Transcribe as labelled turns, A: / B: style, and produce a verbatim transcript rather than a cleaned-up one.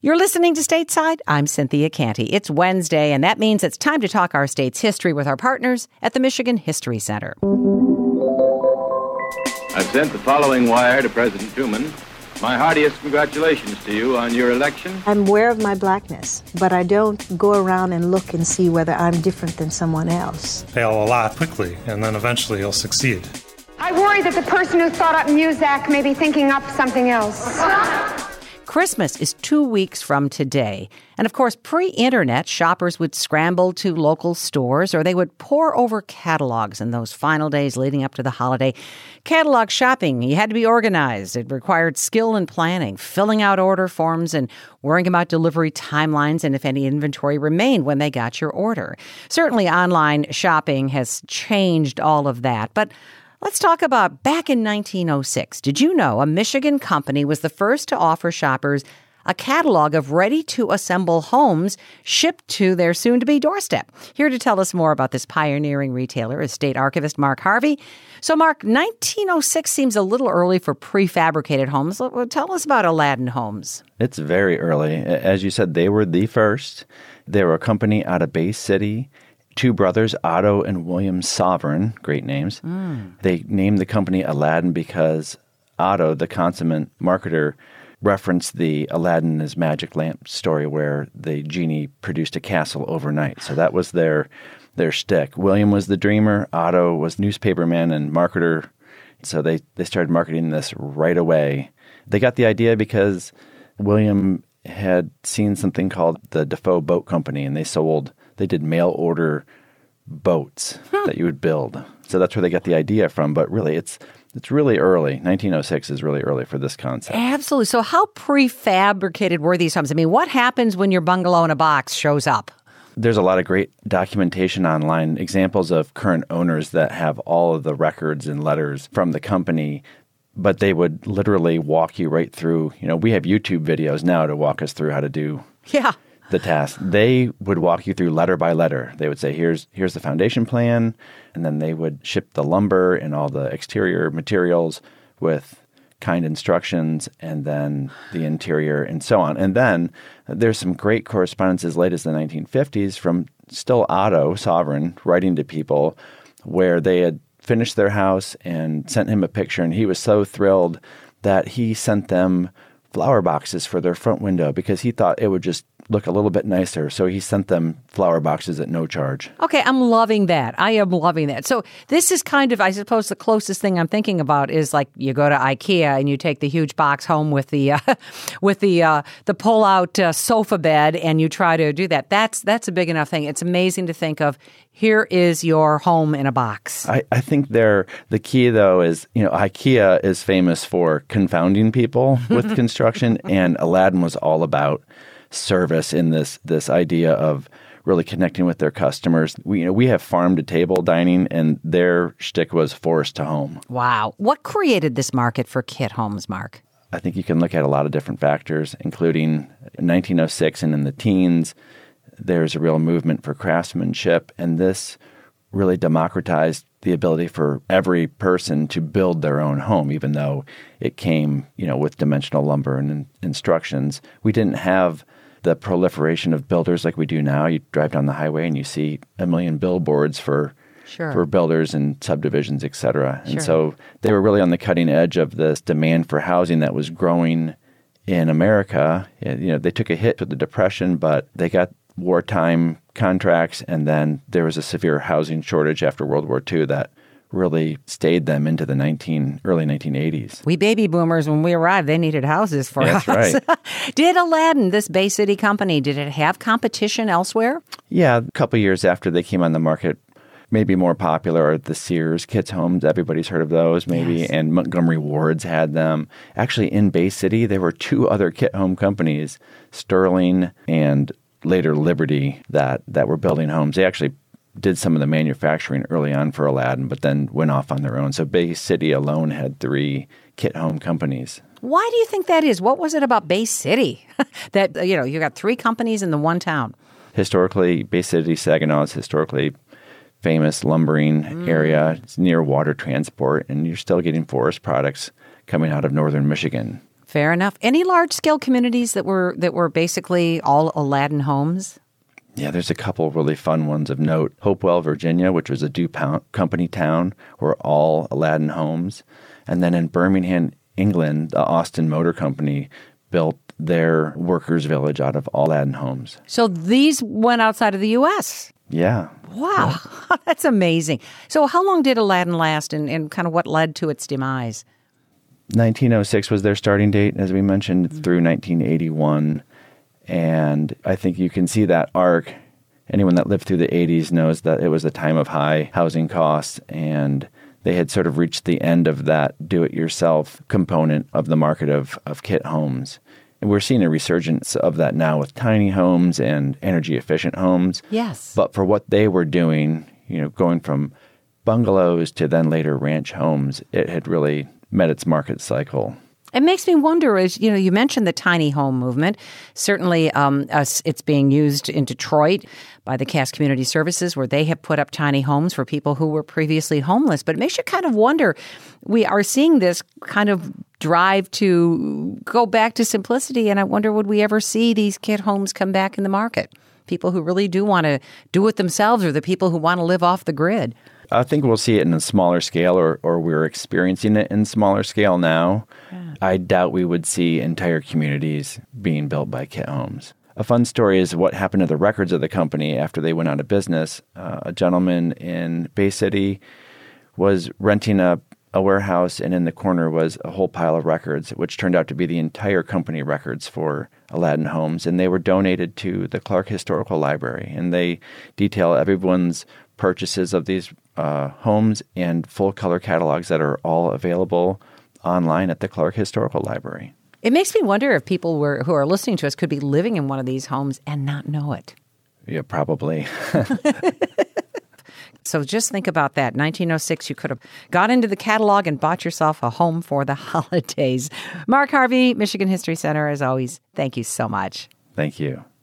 A: You're listening to Stateside. I'm Cynthia Canty. It's Wednesday, and that means it's time to talk our state's history with our partners at the Michigan History Center.
B: I've sent the following wire to President Truman. My heartiest congratulations to you on your election.
C: I'm aware of my blackness, but I don't go around and look and see whether I'm different than someone else.
D: Fail a lot quickly, and then eventually you'll succeed.
E: I worry that the person who thought up Muzak may be thinking up something else.
A: Christmas is two weeks from today. And of course, pre-internet, shoppers would scramble to local stores or they would pore over catalogs in those final days leading up to the holiday. Catalog shopping, you had to be organized. It required skill and planning, filling out order forms and worrying about delivery timelines and if any inventory remained when they got your order. Certainly, online shopping has changed all of that. But let's talk about back in nineteen oh six. Did you know a Michigan company was the first to offer shoppers a catalog of ready-to-assemble homes shipped to their soon-to-be doorstep? Here to tell us more about this pioneering retailer is State Archivist Mark Harvey. So, Mark, nineteen oh six seems a little early for prefabricated homes. Tell us about Aladdin Homes.
F: It's very early. As you said, they were the first. They were a company out of Bay City. Two brothers, Otto and William Sovereign, great names. Mm. They named the company Aladdin because Otto, the consummate marketer, referenced the Aladdin and his magic lamp story where the genie produced a castle overnight. So that was their their shtick. William was the dreamer. Otto was newspaperman and marketer. So they, they started marketing this right away. They got the idea because William had seen something called the Defoe Boat Company, and they sold, they did mail order boats hmm. that you would build. So that's where they got the idea from. But really, it's it's really early. nineteen oh six is really early for this concept.
A: Absolutely. So how prefabricated were these homes? I mean, what happens when your bungalow in a box shows up?
F: There's a lot of great documentation online, examples of current owners that have all of the records and letters from the company, but they would literally walk you right through. You know, we have YouTube videos now to walk us through how to do
A: yeah.
F: the task. They would walk you through letter by letter. They would say, here's here's the foundation plan, and then they would ship the lumber and all the exterior materials with kind instructions, and then the interior and so on. And then there's some great correspondence as late as the nineteen fifties from still Otto Sovereign writing to people where they had finished their house and sent him a picture, and he was so thrilled that he sent them flower boxes for their front window because he thought it would just look a little bit nicer. So he sent them flower boxes at no charge.
A: Okay, I'm loving that. I am loving that. So this is kind of, I suppose, the closest thing I'm thinking about is like you go to IKEA and you take the huge box home with the uh, with the uh, the pull-out uh, sofa bed, and you try to do that. That's that's a big enough thing. It's amazing to think of. Here is your home in a box.
F: I, I think they're, the key, though, is, you know, IKEA is famous for confounding people with construction, and Aladdin was all about service in this this idea of really connecting with their customers. We, you know, we have farm-to-table dining, and their shtick was forest to home.
A: Wow. What created this market for kit homes, Mark?
F: I think you can look at a lot of different factors, including nineteen oh six and in the teens, there's a real movement for craftsmanship, and this really democratized the ability for every person to build their own home, even though it came, you know, with dimensional lumber and in- instructions. We didn't have the proliferation of builders like we do now. You drive down the highway and you see a million billboards for
A: sure.
F: for builders and subdivisions, et cetera.
A: Sure.
F: And so they were really on the cutting edge of this demand for housing that was growing in America. You know, they took a hit with the Depression, but they got wartime contracts, and then there was a severe housing shortage after World War Two that really stayed them into the nineteen early nineteen eighties.
A: We baby boomers, when we arrived, they needed houses for
F: That's
A: us.
F: That's right.
A: Did Aladdin, this Bay City company, did it have competition elsewhere?
F: Yeah, a couple years after they came on the market, maybe more popular are the Sears Kits homes. Everybody's heard of those, maybe.
A: Yes.
F: And Montgomery Ward's had them. Actually, in Bay City, there were two other kit home companies, Sterling and later Liberty, that, that were building homes. They actually did some of the manufacturing early on for Aladdin, but then went off on their own. So Bay City alone had three kit home companies.
A: Why do you think that is? What was it about Bay City that, you know, you got three companies in the one town?
F: Historically, Bay City, Saginaw is historically famous lumbering mm. area. It's near water transport, and you're still getting forest products coming out of northern Michigan.
A: Fair enough. Any large-scale communities that were that were basically all Aladdin homes?
F: Yeah, there's a couple really fun ones of note. Hopewell, Virginia, which was a DuPont company town, were all Aladdin homes. And then in Birmingham, England, the Austin Motor Company built their workers' village out of all Aladdin homes.
A: So these went outside of the U S?
F: Yeah.
A: Wow, yeah. That's amazing. So how long did Aladdin last, and, and kind of what led to its demise?
F: nineteen oh six was their starting date, as we mentioned, mm-hmm. through nineteen eighty-one. And I think you can see that arc. Anyone that lived through the eighties knows that it was a time of high housing costs, and they had sort of reached the end of that do-it-yourself component of the market of, of kit homes. And we're seeing a resurgence of that now with tiny homes and energy-efficient homes.
A: Yes.
F: But for what they were doing, you know, going from bungalows to then later ranch homes, it had really met its market cycle.
A: It makes me wonder, as you know, you mentioned the tiny home movement. Certainly, um, us, it's being used in Detroit by the Cass Community Services, where they have put up tiny homes for people who were previously homeless. But it makes you kind of wonder, we are seeing this kind of drive to go back to simplicity, and I wonder, would we ever see these kit homes come back in the market? People who really do want to do it themselves, or the people who want to live off the grid?
F: I think we'll see it in a smaller scale, or, or we're experiencing it in smaller scale now. Yeah. I doubt we would see entire communities being built by kit homes. A fun story is what happened to the records of the company after they went out of business. Uh, a gentleman in Bay City was renting a, a warehouse, and in the corner was a whole pile of records, which turned out to be the entire company records for Aladdin Homes. And they were donated to the Clark Historical Library. And they detail everyone's purchases of these uh, homes and full color catalogs that are all available online at the Clark Historical Library.
A: It makes me wonder if people were, who are listening to us could be living in one of these homes and not know it.
F: Yeah, probably.
A: So just think about that. nineteen oh six, you could have got into the catalog and bought yourself a home for the holidays. Mark Harvey, Michigan History Center, as always, thank you so much.
F: Thank you.